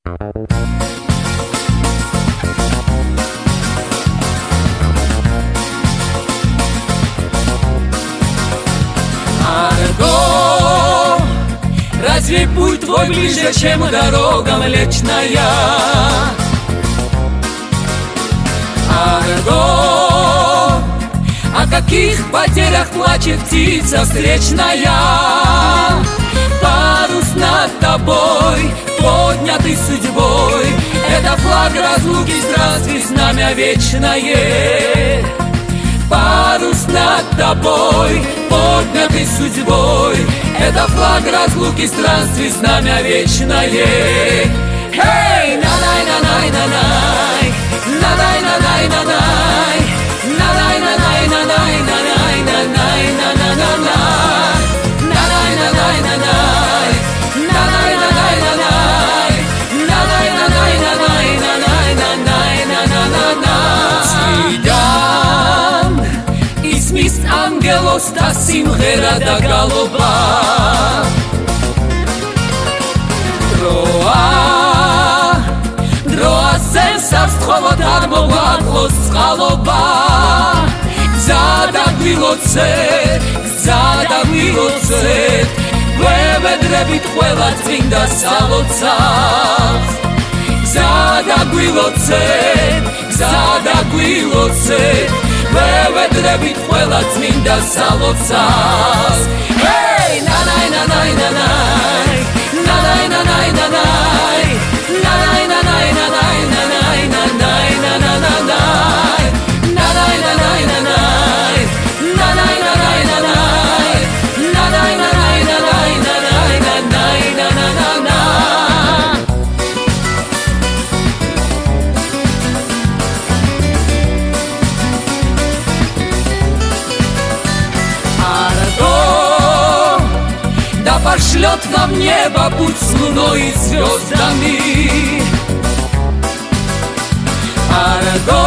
Арго, разве путь твой ближе, чем дорога Млечная? Арго, о каких потерях плачет птица встречная? Парус над тобой, поднятый судьбой, это флаг разлуки, странствий, знамя вечное. Парус над тобой, поднятый судьбой, это флаг разлуки, странствий, знамя вечное. Эй, на-най-на-най-на-най, на-най-на-най-на-най, на-най-на-най-на-най, на-най-на-най-на-най, на-най-на-най-на-най, на-най-на-най-на-най, на-най-на-най-на-най. Ისმის ანგელოს და სიმღერა და გალობა დროა სენსავს თხოვოთ არ მოგვაკლოს წყალობა გზა დაგვილოცეთ ვევედრებით ყველა წმინდა სალოცავს გზა დაგვილოცეთ ვევედრებით ყველა წმინდა სალოცავს ჰეი ნანაი-ნანაი-ნანაი ნანაი-ნანაი-ნანაი ნანაი-ნანაი-ნანაი ნანაი-ნანაი-ნანაი ნანაი-ნანაი-ნანაი ნანაი-ნანაი-ნანაი ნანაი-ნანაი-ნანაი пошлет нам небо путь с луной и звездами. Арго,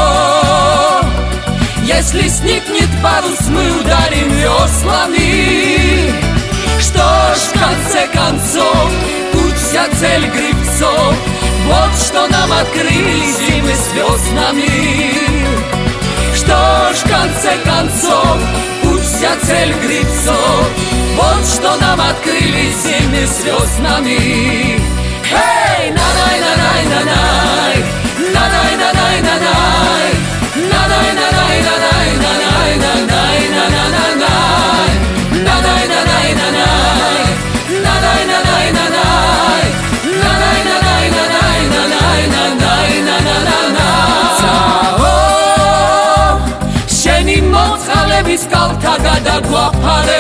если сникнет парус, мы ударим веслами. Что ж, в конце концов, путь вся цель гребцов, вот что нам открыли зимы с веснами. Что ж, в конце концов, путь вся цель гребцов, вот что нам открыли зимы с веснами. Эй, нанай-нанай-нанай, нанай-нанай-нанай, нанай-нанай-нанай, нанай-нанай-нанай, нанай-нанай-нанай, нанай-нанай-нанай, нанай-нанай-нанай, нанай-нанай-нанай. Цао, შენი მოწყალების კალთა გადაგვაფარე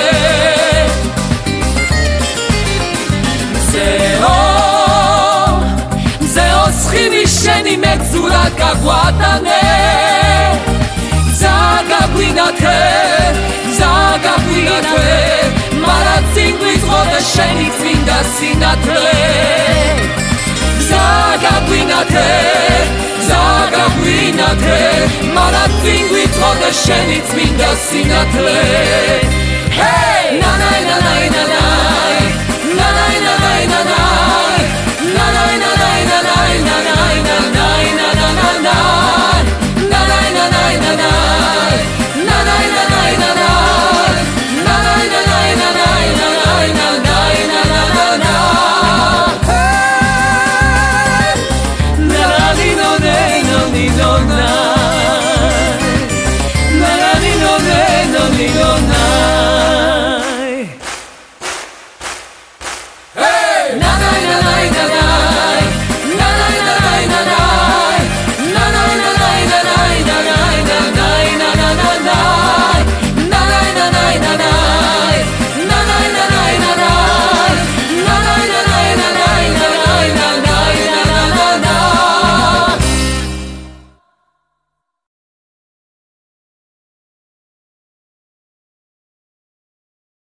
შენი მეგზურად გაგვატანე ზაგაგვინათე მარა წინ გვიწყო და შენი წმინდა სინათლე ზაგაგვინათე მარა წინ გვიწყო და შენი წმინდა სინათლე ჰეი ნანაი-ნანაი